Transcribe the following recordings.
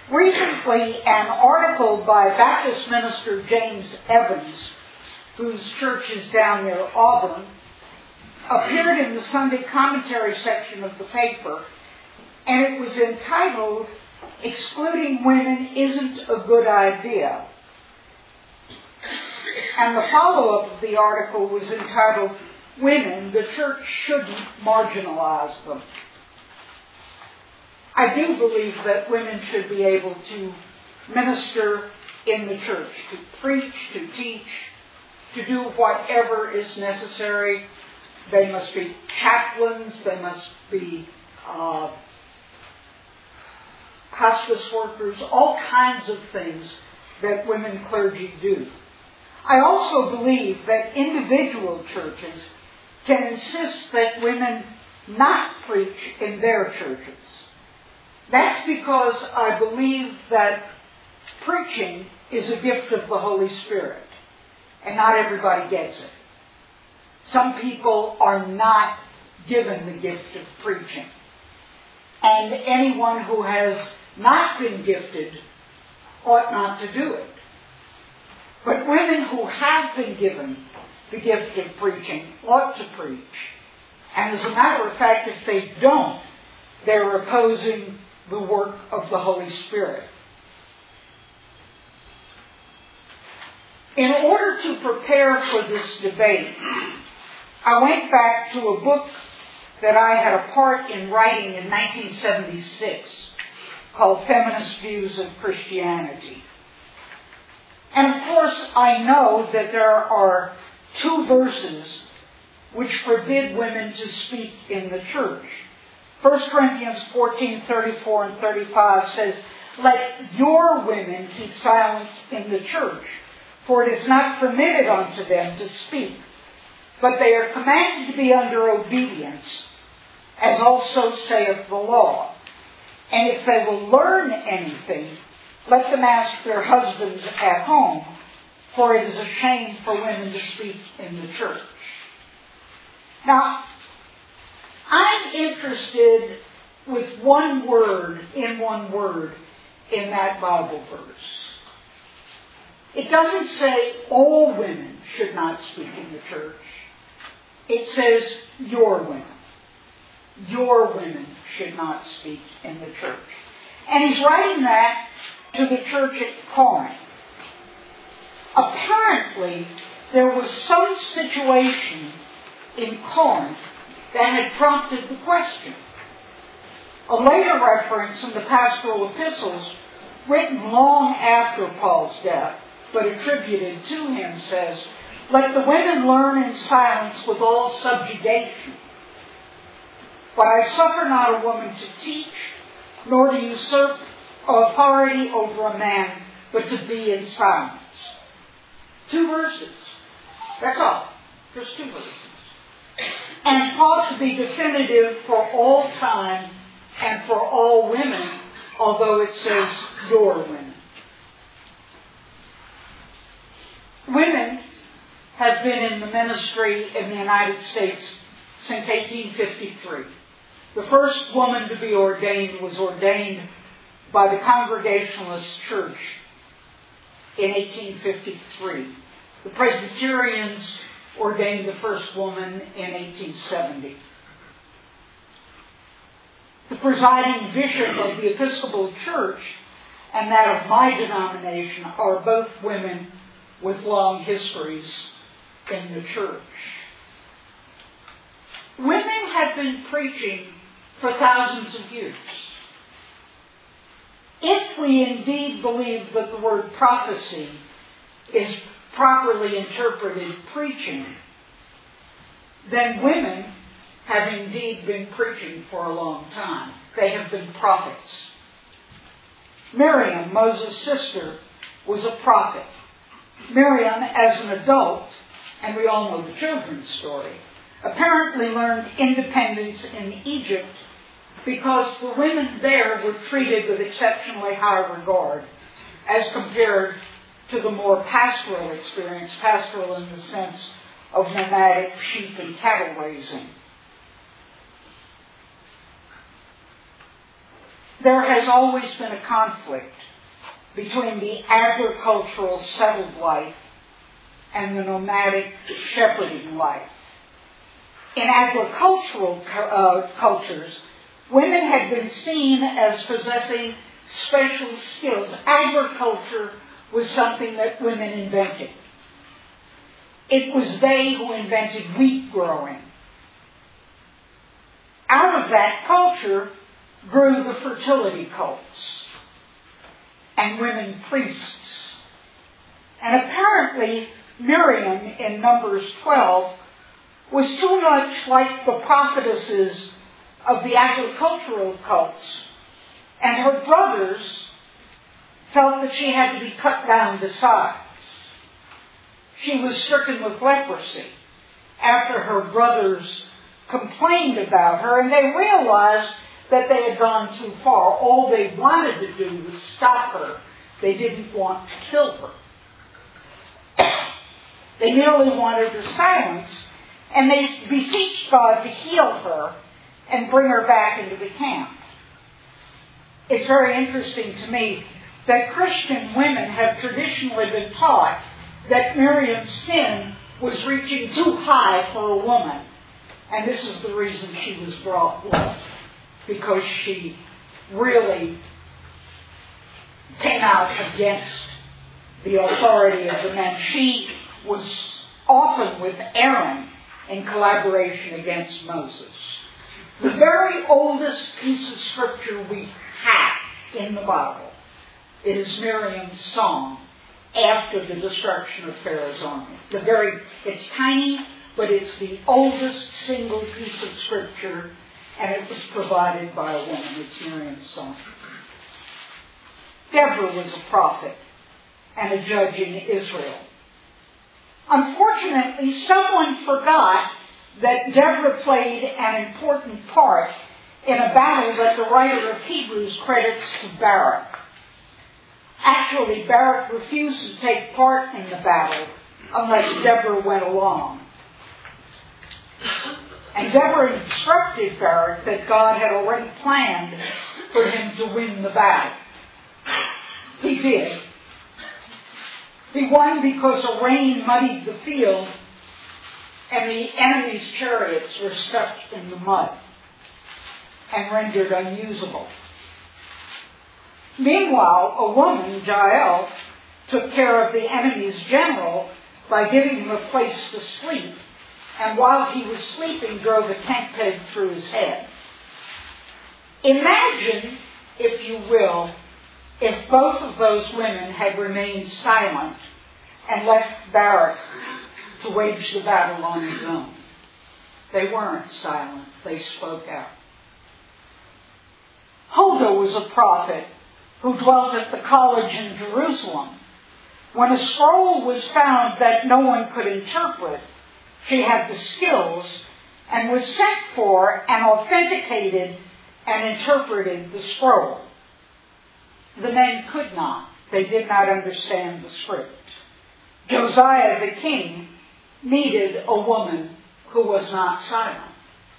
Recently, an article by Baptist minister James Evans, whose church is down near Auburn, appeared in the Sunday commentary section of the paper, and it was entitled, "Excluding Women Isn't a Good Idea." And the follow-up of the article was entitled, "Women, the Church Shouldn't Marginalize Them." I do believe that women should be able to minister in the church, to preach, to teach, to do whatever is necessary. They must be chaplains, they must be hospice workers, all kinds of things that women clergy do. I also believe that individual churches can insist that women not preach in their churches. That's because I believe that preaching is a gift of the Holy Spirit, and not everybody gets it. Some people are not given the gift of preaching, and anyone who has not been gifted ought not to do it. But women who have been given the gift of preaching ought to preach. And as a matter of fact, if they don't, they're opposing the work of the Holy Spirit. In order to prepare for this debate, I went back to a book that I had a part in writing in 1976 called Feminist Views of Christianity. And of course, I know that there are 2 verses which forbid women to speak in the church. 1 Corinthians 14:34 and 35 says, "Let your women keep silence in the church, for it is not permitted unto them to speak, but they are commanded to be under obedience, as also saith the law. And if they will learn anything, let them ask their husbands at home, for it is a shame for women to speak in the church." Now, I'm interested with one word in that Bible verse. It doesn't say all women should not speak in the church. It says your women. Your women should not speak in the church. And he's writing that to the church at Corinth. Apparently, there was some situation in Corinth that had prompted the question. A later reference in the pastoral epistles, written long after Paul's death, but attributed to him, says, "Let the women learn in silence with all subjugation. But I suffer not a woman to teach, nor to usurp authority over a man, but to be in silence." 2 verses. That's all. Just 2 verses. And thought to be definitive for all time and for all women, although it says your women. Women have been in the ministry in the United States since 1853. The first woman to be ordained was ordained by the Congregationalist Church in 1853. The Presbyterians ordained the first woman in 1870. The presiding bishop of the Episcopal Church and that of my denomination are both women with long histories in the church. Women have been preaching for thousands of years. If we indeed believe that the word prophecy is properly interpreted preaching, then women have indeed been preaching for a long time. They have been prophets. Miriam, Moses' sister, was a prophet. Miriam, as an adult, and we all know the children's story, apparently learned independence in Egypt because the women there were treated with exceptionally high regard as compared to the more pastoral experience, pastoral in the sense of nomadic sheep and cattle raising. there has always been a conflict between the agricultural settled life and the nomadic shepherding life. In agricultural cultures, women had been seen as possessing special skills. Agriculture was something that women invented. It was they who invented wheat growing. Out of that culture grew the fertility cults and women priests. And apparently, Miriam in Numbers 12 was too much like the prophetesses of the agricultural cults. And her brothers felt that she had to be cut down to size. She was stricken with leprosy after her brothers complained about her, and they realized that they had gone too far. All they wanted to do was stop her. They didn't want to kill her. They merely wanted her silenced, and they beseeched God to heal her and bring her back into the camp. It's very interesting to me that Christian women have traditionally been taught that Miriam's sin was reaching too high for a woman. And this is the reason she was brought low, because she really came out against the authority of the men. She was often with Aaron in collaboration against Moses. The very oldest piece of scripture we have in the Bible is Miriam's song after the destruction of Pharaoh's army. It's tiny, but it's the oldest single piece of scripture, and it was provided by a woman. It's Miriam's song. Deborah was a prophet and a judge in Israel. Unfortunately, someone forgot that Deborah played an important part in a battle that the writer of Hebrews credits to Barak. Actually, Barak refused to take part in the battle unless Deborah went along. And Deborah instructed Barak that God had already planned for him to win the battle. He did. He won because a rain muddied the field and the enemy's chariots were stuck in the mud and rendered unusable. Meanwhile, a woman, Jael, took care of the enemy's general by giving him a place to sleep, and while he was sleeping, drove a tent peg through his head. Imagine, if you will, if both of those women had remained silent and left Barak to wage the battle on his own. They weren't silent. They spoke out. Huldah was a prophet who dwelt at the college in Jerusalem. When a scroll was found that no one could interpret, she had the skills and was sent for and authenticated and interpreted the scroll. The men could not. They did not understand the script. Josiah the king needed a woman who was not silent.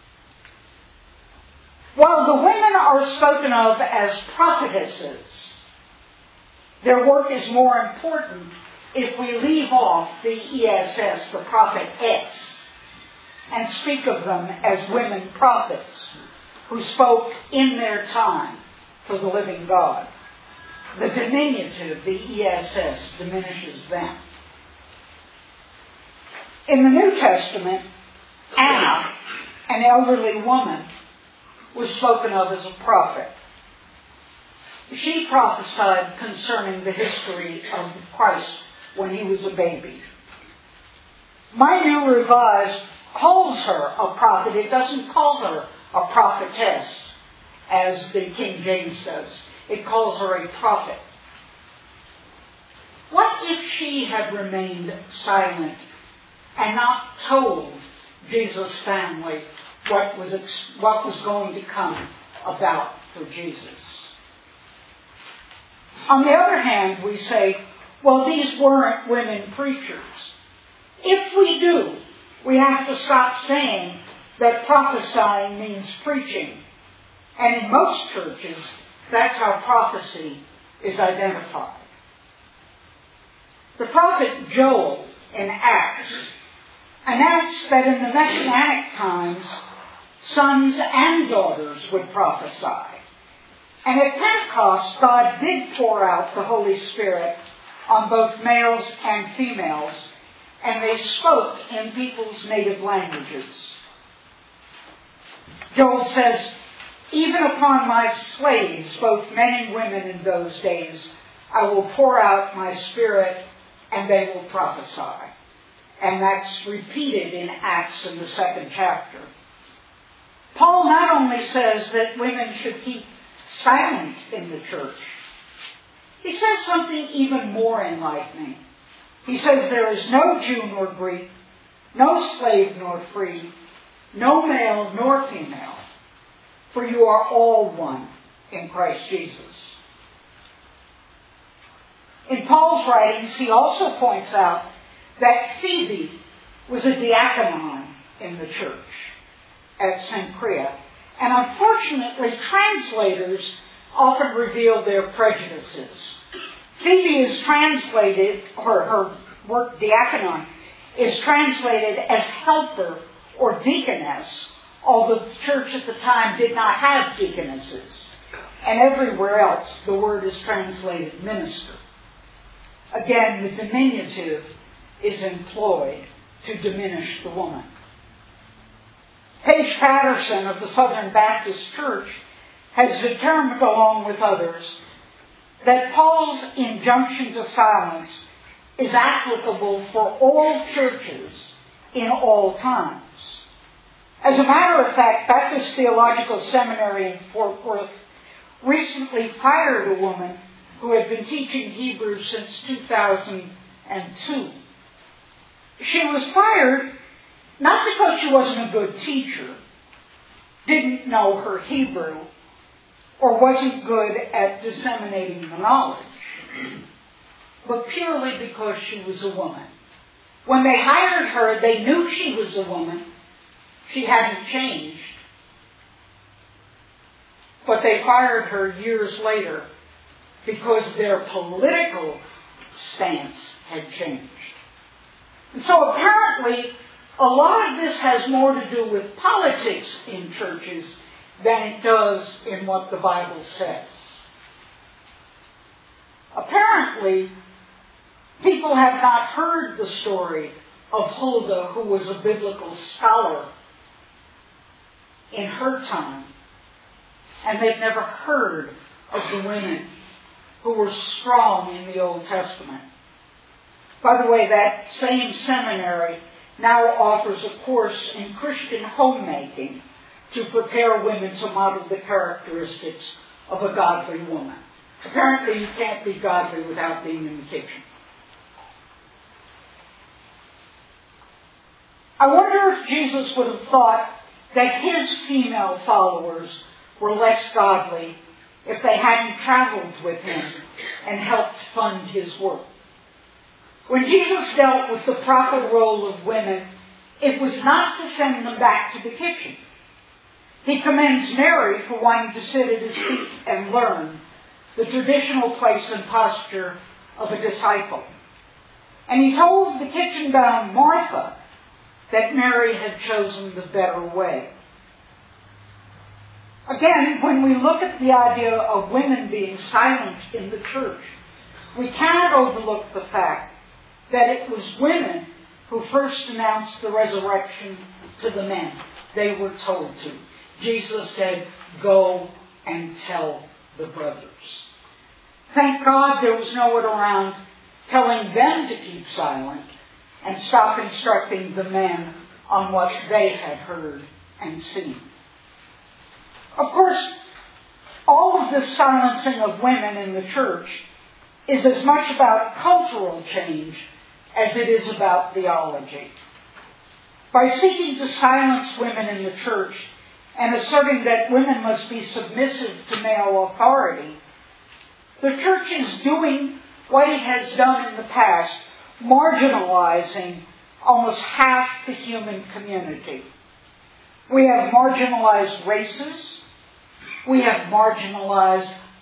While the women are spoken of as prophetesses, their work is more important if we leave off the ESS, the prophetess, and speak of them as women prophets who spoke in their time for the living God. The diminutive, the ESS, diminishes them. In the New Testament, Anna, an elderly woman, was spoken of as a prophet. She prophesied concerning the history of Christ when he was a baby. My New Revised calls her a prophet. It doesn't call her a prophetess, as the King James does. It calls her a prophet. What if she had remained silent and not told Jesus' family what was going to come about for Jesus? On the other hand, we say, well, these weren't women preachers. If we do, we have to stop saying that prophesying means preaching. And in most churches, That's how prophecy is identified. The prophet Joel in Acts announced that in the Messianic times, sons and daughters would prophesy. And at Pentecost, God did pour out the Holy Spirit on both males and females, and they spoke in people's native languages. Joel says, "Even upon my slaves, both men and women in those days, I will pour out my Spirit, and they will prophesy." And that's repeated in Acts in the 2nd chapter. Paul not only says that women should keep silent in the church, he says something even more enlightening. He says there is no Jew nor Greek, no slave nor free, no male nor female, for you are all one in Christ Jesus. In Paul's writings, he also points out that Phoebe was a diaconon in the church at Cenchrea. And unfortunately, translators often reveal their prejudices. Phoebe is translated, or her word diaconon is translated as helper or deaconess, although the church at the time did not have deaconesses. And everywhere else, the word is translated minister. Again, the diminutive is employed to diminish the woman. Paige Patterson of the Southern Baptist Church has determined, along with others, that Paul's injunction to silence is applicable for all churches in all times. As a matter of fact, Baptist Theological Seminary in Fort Worth recently fired a woman who had been teaching Hebrew since 2002. She was fired not because she wasn't a good teacher, didn't know her Hebrew, or wasn't good at disseminating the knowledge, but purely because she was a woman. When they hired her, they knew she was a woman. She hadn't changed. But they fired her years later because their political stance had changed. And so apparently, a lot of this has more to do with politics in churches than it does in what the Bible says. Apparently, people have not heard the story of Huldah, who was a biblical scholar in her time, and they've never heard of the women who were strong in the Old Testament. By the way, that same seminary now offers a course in Christian homemaking to prepare women to model the characteristics of a godly woman. Apparently, you can't be godly without being in the kitchen. I wonder if Jesus would have thought that his female followers were less godly if they hadn't traveled with him and helped fund his work. When Jesus dealt with the proper role of women, it was not to send them back to the kitchen. He commends Mary for wanting to sit at his feet and learn, the traditional place and posture of a disciple. And he told the kitchen-bound Martha that Mary had chosen the better way. Again, when we look at the idea of women being silent in the church, we cannot overlook the fact that it was women who first announced the resurrection to the men. They were told to. Jesus said, "Go and tell the brothers." Thank God there was no one around telling them to keep silent and stop instructing the men on what they had heard and seen. Of course, all of this silencing of women in the church is as much about cultural change as it is about theology. By seeking to silence women in the church and asserting that women must be submissive to male authority, the church is doing what it has done in the past, marginalizing almost half the human community. We have marginalized races. We have marginalized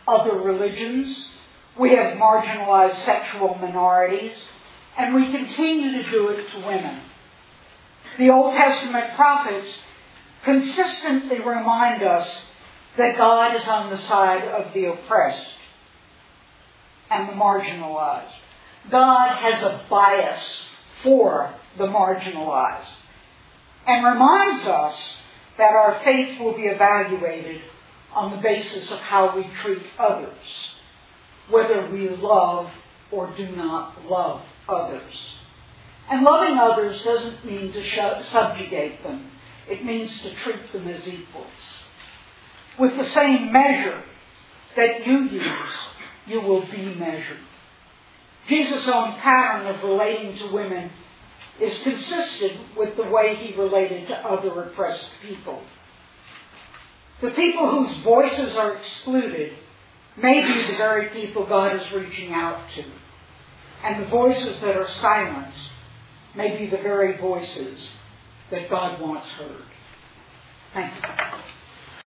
other religions. We have marginalized sexual minorities. And we continue to do it to women. The Old Testament prophets consistently remind us that God is on the side of the oppressed and the marginalized. God has a bias for the marginalized and reminds us that our faith will be evaluated on the basis of how we treat others, whether we love or do not love others. And loving others doesn't mean to subjugate them. It means to treat them as equals. With the same measure that you use, you will be measured. Jesus' own pattern of relating to women is consistent with the way he related to other oppressed people. The people whose voices are excluded may be the very people God is reaching out to. And the voices that are silenced may be the very voices that God wants heard. Thank you.